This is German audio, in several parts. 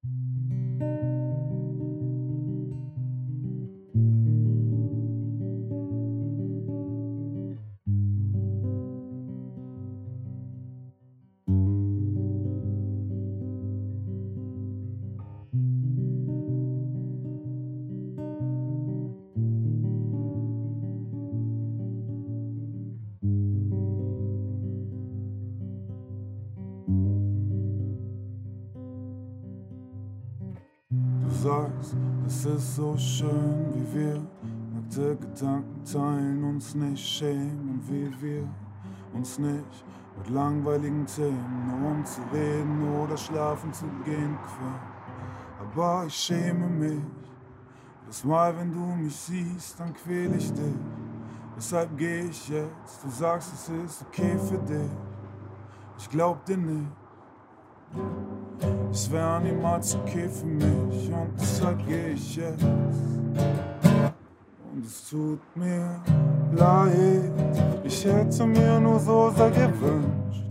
Du sagst, es ist so schön, wie wir nackte Gedanken teilen, uns nicht schämen und wie wir uns nicht mit langweiligen Themen, nur um zu reden oder schlafen zu gehen, quälen. Aber ich schäme mich, jedes Mal, wenn du mich siehst, dann quäl ich dich. Deshalb geh ich jetzt, du sagst, es ist okay für dich. Ich glaub dir nicht. Es wär niemals okay für mich und deshalb geh ich jetzt. Und es tut mir leid, ich hätte mir nur so sehr gewünscht,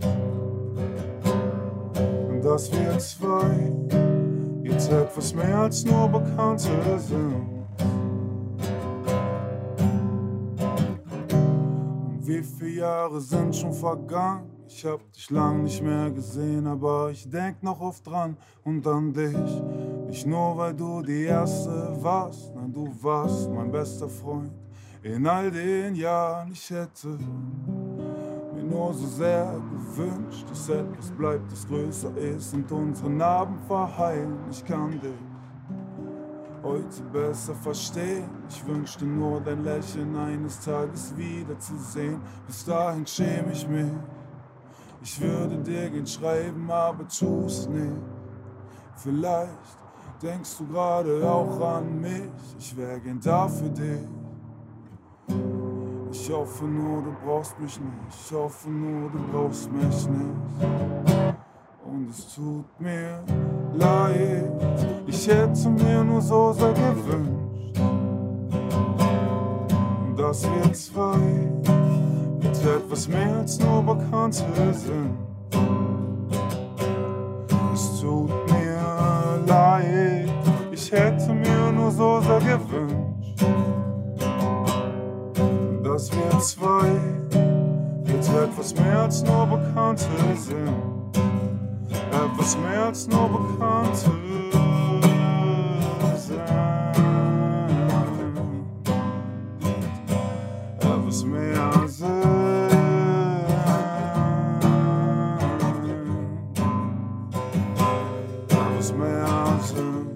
dass wir zwei jetzt etwas mehr als nur Bekannte sind. Und wie viele Jahre sind schon vergangen? Ich hab dich lang nicht mehr gesehen, aber ich denk noch oft dran und an dich. Nicht nur, weil du die Erste warst, nein, du warst mein bester Freund in all den Jahren. Ich hätte mir nur so sehr gewünscht, dass etwas bleibt, das größer ist und unsere Narben verheilen. Ich kann dich heute besser verstehen. Ich wünschte nur, dein Lächeln eines Tages wiederzusehen. Bis dahin schäme ich mich. Ich würde dir gern schreiben, aber tu's nicht. Vielleicht denkst du gerade auch an mich. Ich wär gern da für dich. Ich hoffe nur, du brauchst mich nicht. Ich hoffe nur, du brauchst mich nicht. Und es tut mir leid. Ich hätte mir nur so sehr gewünscht, dass wir zwei jetzt etwas mehr als nur Bekannte sind. Es tut mir leid, ich hätte mir nur so sehr gewünscht, dass wir zwei jetzt etwas mehr als nur Bekannte sind. Etwas mehr als nur Bekannte sind. Etwas mehr sind. Etwas mehr sind.